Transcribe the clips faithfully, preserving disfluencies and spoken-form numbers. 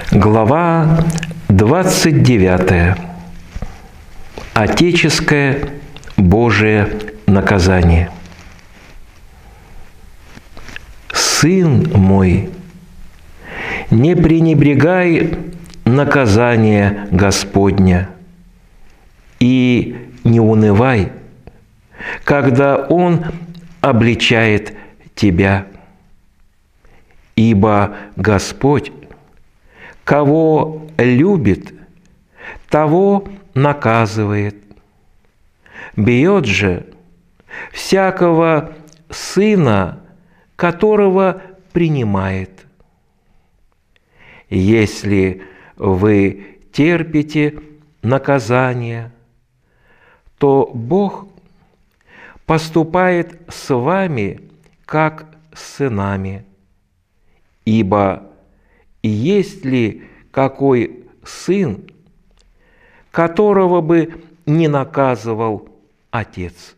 Глава двадцать девятая. Отеческое Божие наказание. Сын мой, не пренебрегай наказания Господня и не унывай, когда Он обличает тебя. Ибо Господь, кого любит, того наказывает. Бьет же всякого сына, которого принимает. Если вы терпите наказание, то Бог поступает с вами, как с сынами. Ибо есть ли какой сын, которого бы не наказывал отец?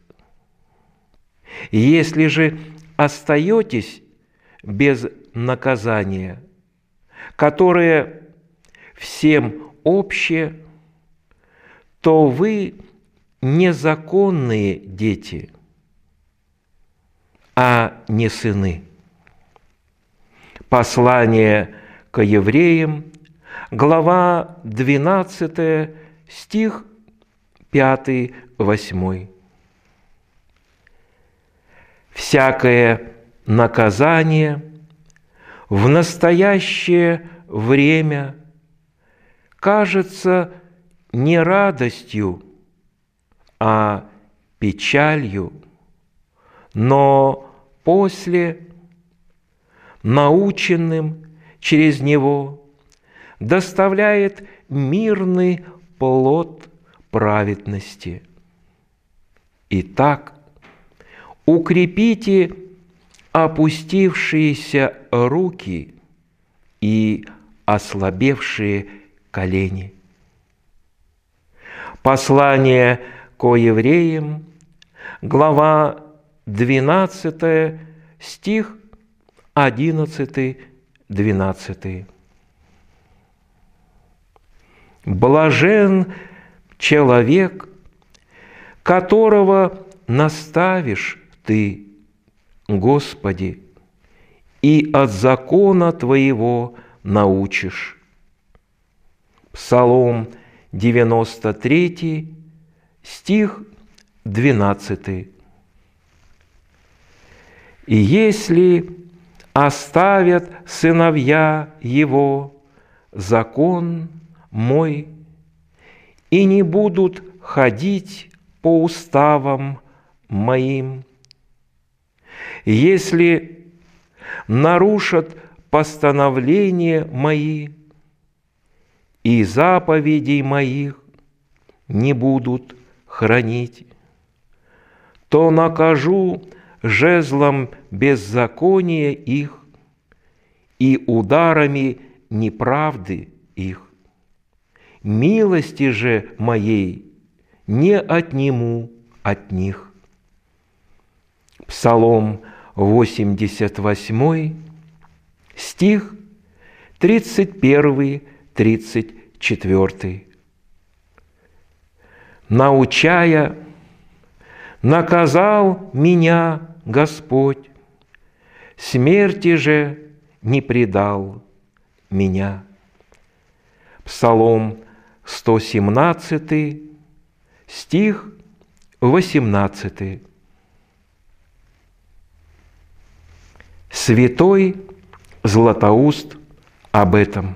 Если же остаетесь без наказания, которое всем общее, то вы незаконные дети, а не сыны. Послание к евреям, глава двенадцатая, стих пятый-восьмой. Всякое наказание в настоящее время кажется не радостью, а печалью, но после, наученным через него, доставляет мирный плод праведности. Итак, укрепите опустившиеся руки и ослабевшие колени. Послание ко евреям, глава двенадцатая, стих одиннадцатый-двенадцатый. Блажен человек, которого наставишь Ты, Господи, и от закона Твоего научишь. Псалом девяносто третий, стих двенадцатый. И если оставят сыновья его закон мой и не будут ходить по уставам моим, если нарушат постановления мои и заповедей моих не будут хранить, то накажу жезлом беззакония их и ударами неправды их. Милости же моей не отниму от них. Псалом восемьдесят восьмой, стих тридцать первый — тридцать четвёртый. Научая, наказал меня Господь, смерти же не предал меня. Псалом сто семнадцатый, стих восемнадцатый. Святой Златоуст об этом.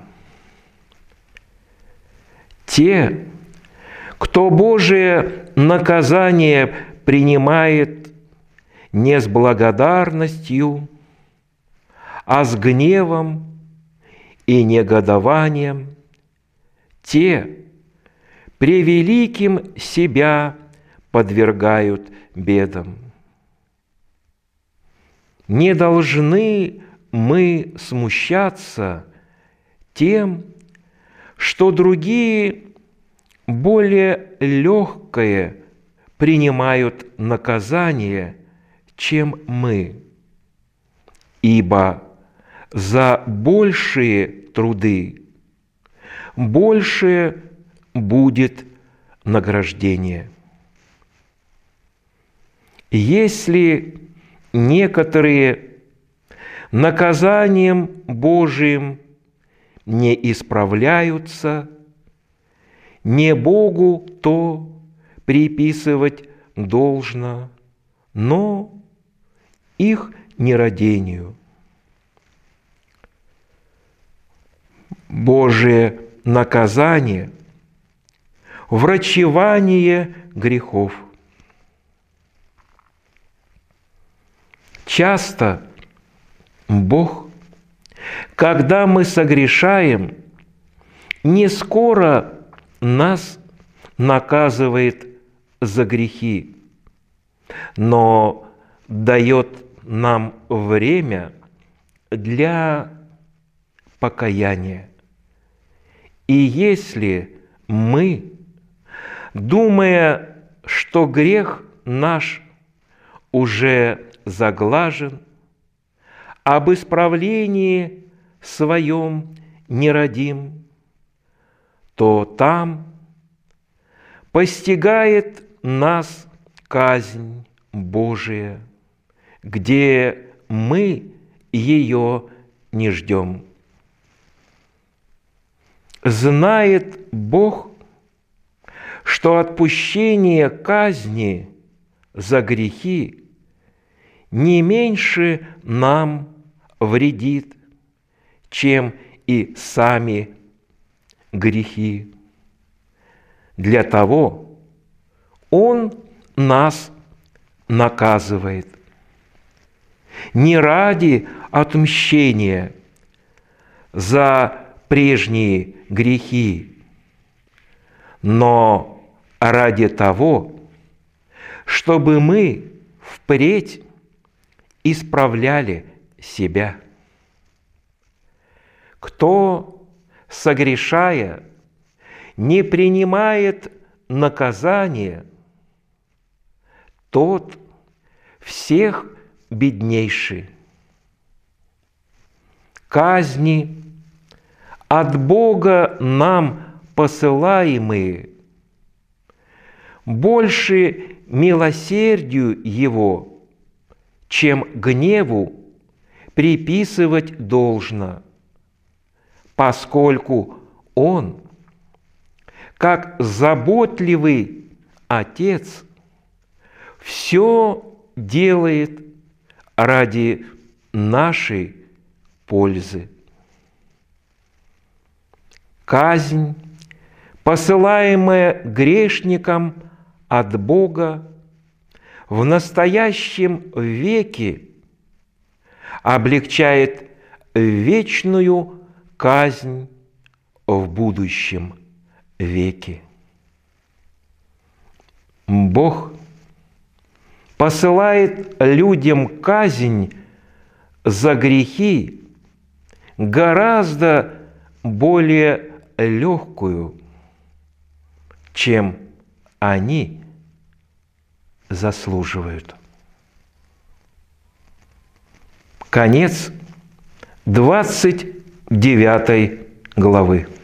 Те, кто Божие наказание принимает не с благодарностью, а с гневом и негодованием, те превеликим себя подвергают бедам. Не должны мы смущаться тем, что другие более легкое принимают наказание, чем мы, ибо за большие труды больше будет награждение. Если некоторые наказанием Божиим не исправляются, не Богу то приписывать должно, но их нерадению. Божие наказание – врачевание грехов. Часто Бог, когда мы согрешаем, не скоро нас наказывает за грехи, но дает нам время для покаяния. И если мы, думая, что грех наш уже заглажен, об исправлении своем не родим, то там постигает нас казнь Божия, где мы ее не ждем. Знает Бог, что отпущение казни за грехи не меньше нам вредит, чем и сами грехи. Для того Он нас наказывает. Не ради отмщения за прежние грехи, но ради того, чтобы мы впредь исправляли себя. Кто, согрешая, не принимает наказание, тот всех беднейший. Казни от Бога нам посылаемые больше милосердию Его, чем гневу приписывать должно, поскольку Он, как заботливый Отец, все делает ради нашей пользы. Казнь, посылаемая грешникам от Бога, в настоящем веке облегчает вечную казнь в будущем веке. Бог посылает людям казнь за грехи гораздо более легкую, чем они заслуживают. Конец двадцать девятой главы.